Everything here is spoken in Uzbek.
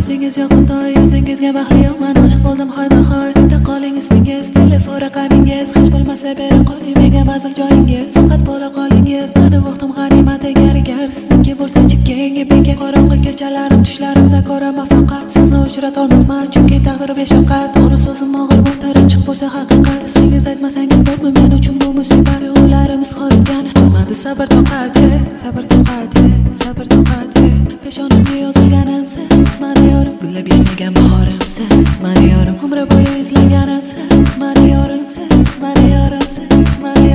O'zingiz yoqimtoy, o'zingizga baxtliyoq men oshiq bo'ldim hoynahoy. Bitta qoling ismingiz, telefon raqamingiz, hech bo'lmasa bera qoling menga mazil joyingiz. Faqat bo'la qolingiz, meni vaqtim g'animat agar sizniki bo'lsa-chi keyingi beka. Qorong'i kechalarim tushlarimda ko'raman faqat sizni uchratolmasman, chunki taqdir beshafqat. To'g'ri so'zim og'ir bo'lsa, chiq bo'lsa haqiqat. Ismingiz aytmasangiz bo'lmaydi men uchun bu musibat. Tuyg'ularimiz xoritgan turmadi sabr toqati, sabr toqati, sabr toqati. Peshonamga yozilganimsiz mani yorim, gullab yashnagan bahorimsiz mani yorim, umr bo'yi izlaganimsiz mani yorimsiz, mani yorimsiz, mani